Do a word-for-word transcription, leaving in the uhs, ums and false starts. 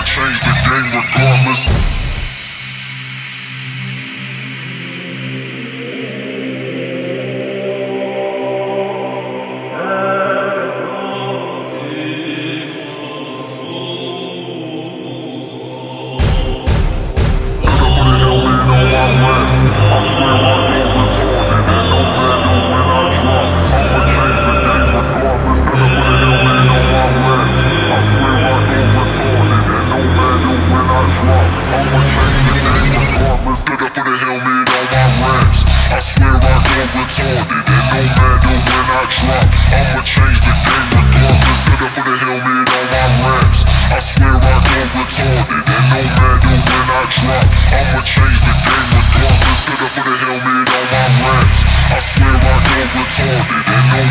change the game regardless. I swear I go retarded, and no matter when I drop, I'ma change the game regardless. Set up with a helmet on my raps. I swear I go retarded, and no matter when I drop, I'ma change the game regardless. Set up with a helmet on my raps. I swear I go retarded, and no